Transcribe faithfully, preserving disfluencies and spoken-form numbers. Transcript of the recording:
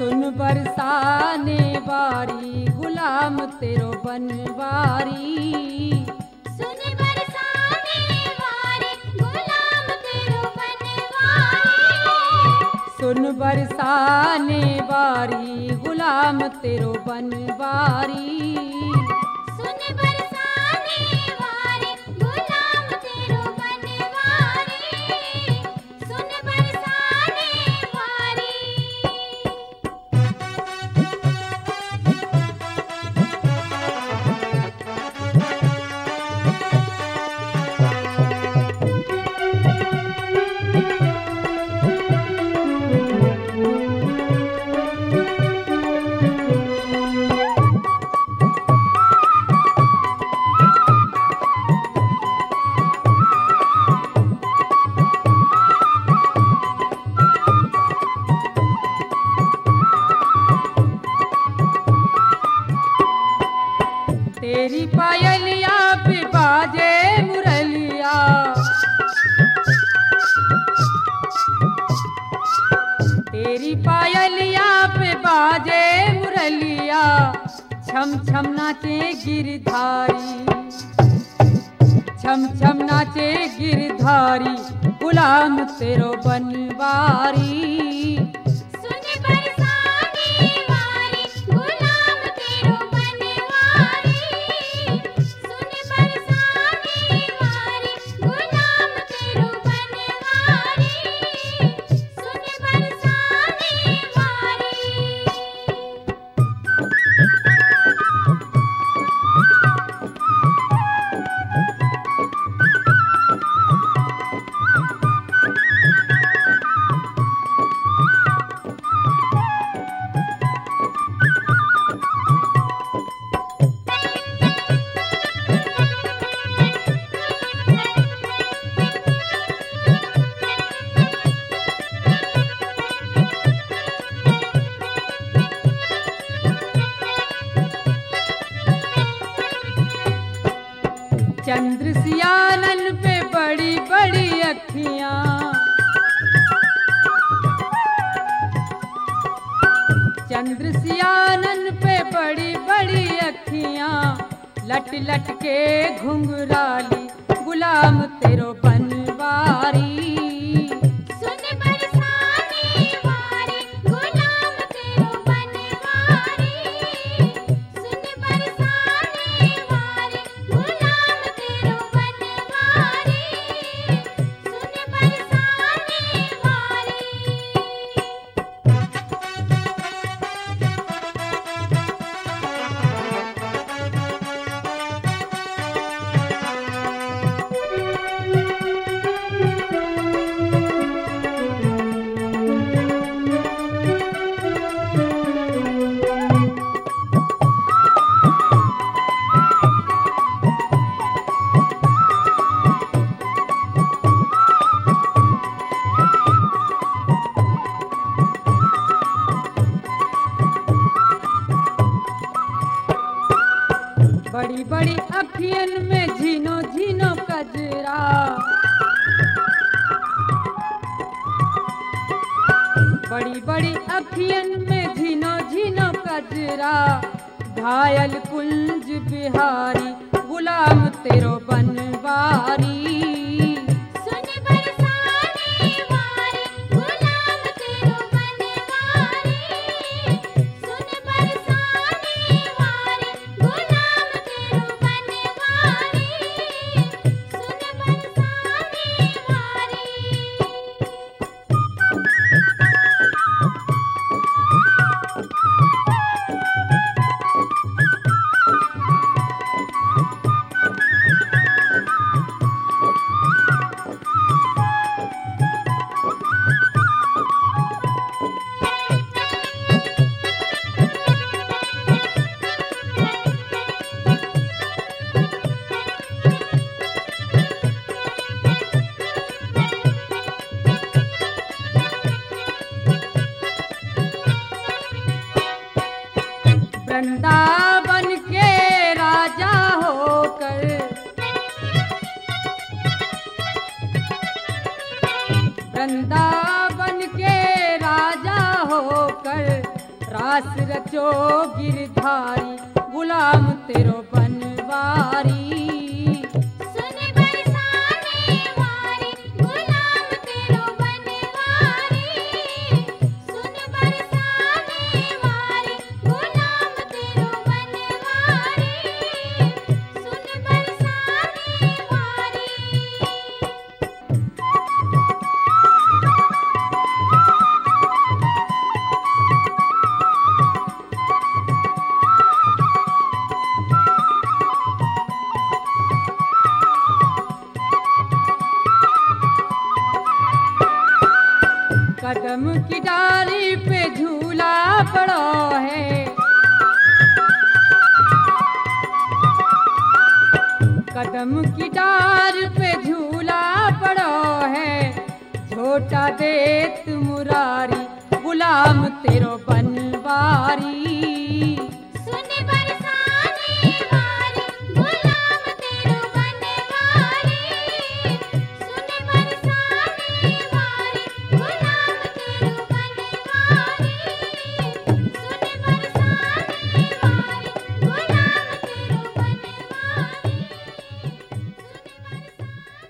सुन बरसाने वारी गुलाम तेरो बनवारी। सुन बरसाने वारी गुलाम तेरो बनवारी। सुन बरसाने वारी गुलाम तेरो बनवारी। सुन बरसाने वारी गुलाम तेरो बनवारी। सुन बरसाने वारी। तेरी पायलिया पे बाजे मुरलिया। तेरी पायलिया पे बाजे मुरलिया। छम छम नाचे गिरधारी। छम छम नाचे गिरधारी गुलाम तेरो बनवारी। सुन बरसाने वारी गुलाम तेरो बनवारी। सुन बरसाने वारी गुलाम तेरो बनवारी। सुन बरसाने वारी। चंद्र सियानन पे बड़ी बड़ी अखियां। चंद्र सियानन पे बड़ी बड़ी अखियां। लट लट के घुंघराली गुलाम तेरो बनवारी। सुन बरसाने वारी गुलाम तेरो बनवारी। सुन बरसाने वारी गुलाम तेरो बनवारी। सुन बरसाने वारी। बड़ी बड़ी अखियन में झीनो झीनो कजरा। बड़ी बड़ी अखियन में झीनो झीनो कजरा। घायल कुंज बिहारी गुलाम तेरो बनवारी। सुन बरसाने वारी गुलाम तेरो बनवारी। सुन बरसाने वारी गुलाम तेरो बनवारी। सुन बरसाने वारी। वृंदावन के राजा होकर वृंदावन के राजा होकर रास रचो गिरधारी गुलाम तेरो बनवारी। सुन बरसाने वारे गुलाम तेरो बनवारी। सुन बरसाने वारे गुलाम तेरो बनवारी। सुन बरसाने वारे। कदम की डाली पे झूला पड़ा है, कदम की डाल पे झूला पड़ा है। झोटा देत मुरारी गुलाम तेरो बनवारी।